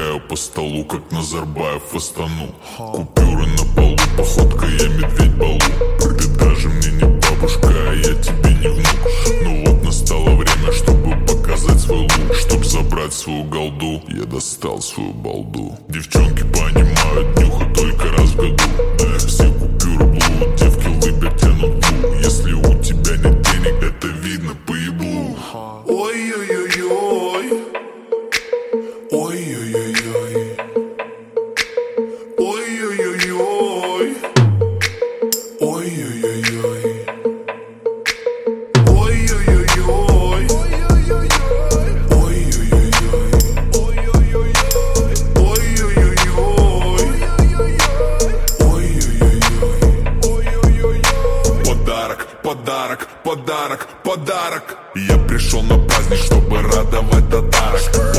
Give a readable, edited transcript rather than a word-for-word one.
Шагаю по столу, как Назарбаев в Астану. Купюры на полу, походка, я медведь Балу. Ты даже мне не бабушка, а я тебе не внук. Ну вот настало время, чтобы показать свой лук. Чтоб забрать свою голду, я достал свою балду. Девчонки понимают, нюха только раз в году. Да, все купюры блуд, девки лыбят, тянут блу. Если у тебя нет денег, это видно по еблу. Ой-ой-ой-ой. Ой-ой-ой-ой. Ой-ой-ой-ой. Ой-ой-ой-ой. Ой-ой-ой-ой. Подарок, подарок, подарок. Я пришел на праздник, чтобы радовать татарок.